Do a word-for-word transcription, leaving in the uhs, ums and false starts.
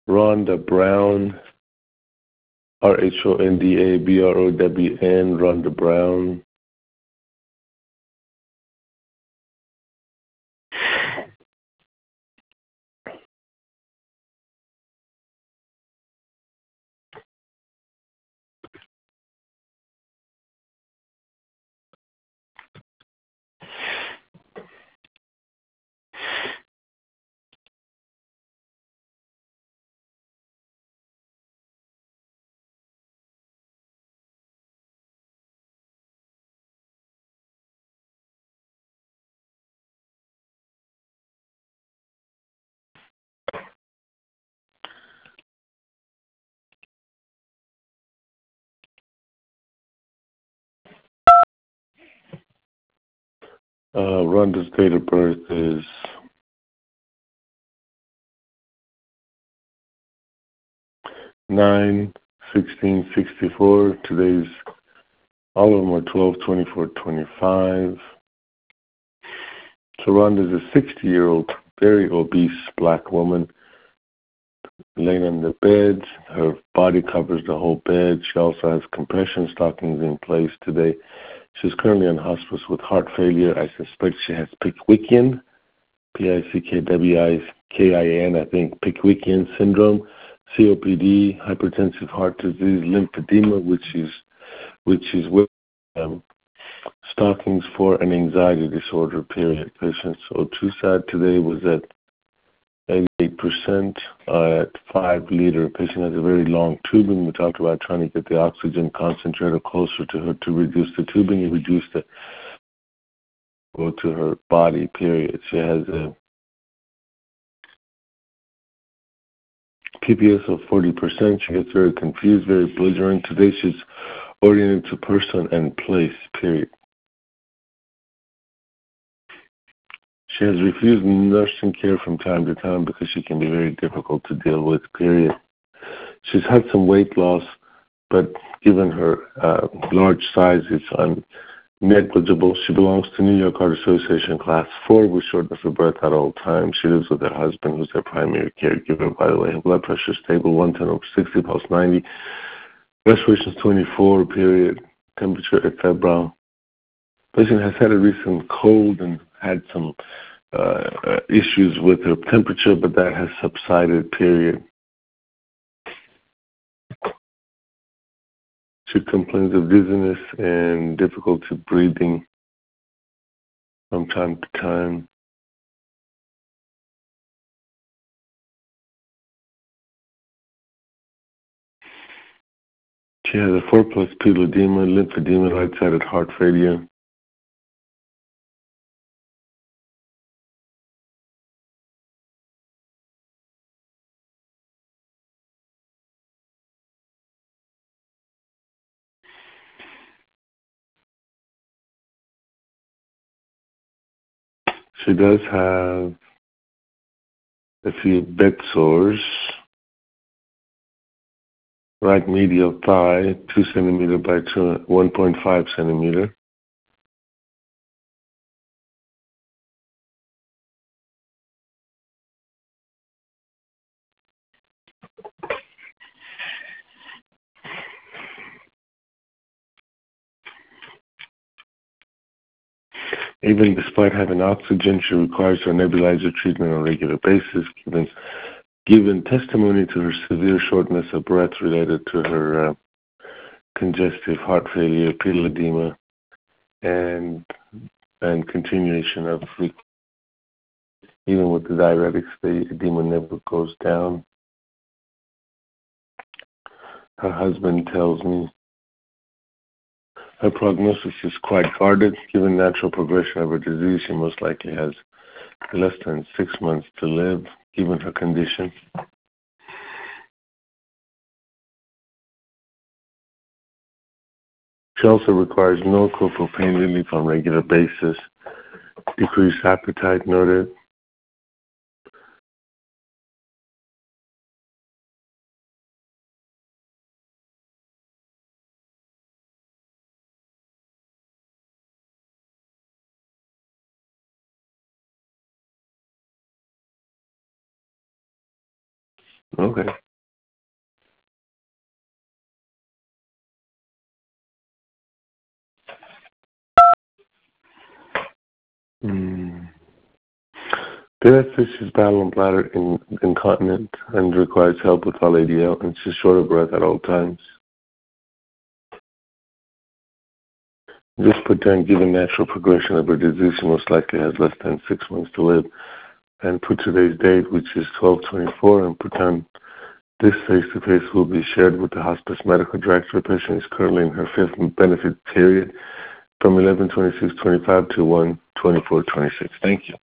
Rhonda Brown, R H O N D A B R O W N, Rhonda Brown. Uh, Rhonda's date of birth is nine sixteen sixty-four. Today's, all of them are twelve twenty-four twenty-five. So Rhonda's a sixty-year-old, very obese black woman laying on the bed. Her body covers the whole bed. She also has compression stockings in place today. She's currently in hospice with heart failure. I suspect she has Pickwickian, P I C K W I K I N, I think, Pickwickian syndrome, C O P D, hypertensive heart disease, lymphedema, which is which is with um, stockings for an anxiety disorder, period. Patient so too sad today was at eighty-eight percent uh, at five liter. Patient has a very long tubing. We talked about trying to get the oxygen concentrator closer to her to reduce the tubing and reduce the go to her body, period. She has a P P S of forty percent. She gets very confused, very belligerent. Today she's oriented to person and place, period. She has refused nursing care from time to time because she can be very difficult to deal with, period. She's had some weight loss, but given her uh, large size, it's un- negligible. She belongs to New York Heart Association Class four with shortness of breath at all times. She lives with her husband, who's their primary caregiver, by the way. Her blood pressure is stable, one ten over sixty, pulse ninety. Respiration is twenty-four, period. Temperature at febrile. Patient has had a recent cold and had some uh, uh, issues with her temperature, but that has subsided, period. She complains of dizziness and difficulty breathing from time to time. She has a four plus P edema, lymphedema, right-sided heart failure. She does have a few bed sores. Right medial thigh, two centimeter by two, one point five centimeter. Even despite having oxygen, she requires her nebulizer treatment on a regular basis, given, given testimony to her severe shortness of breath related to her uh, congestive heart failure, pedal edema, and and continuation of, even with the diuretics, the edema never goes down. Her husband tells me her prognosis is quite guarded. Given natural progression of her disease, she most likely has less than six months to live, given her condition. She also requires no corporal pain relief on a regular basis. Decreased appetite noted. Okay. Mm. Beth Fisher's battle on bladder in, incontinent and requires help with all A D L, and she's short of breath at all times. Just put down, given natural progression of her disease, she most likely has less than six months to live. And put today's date, which is twelve twenty-four, and put down this face-to-face will be shared with the hospice medical director. The patient is currently in her fifth benefit period from eleven twenty-six twenty-five to one twenty-four twenty-six. Thank you.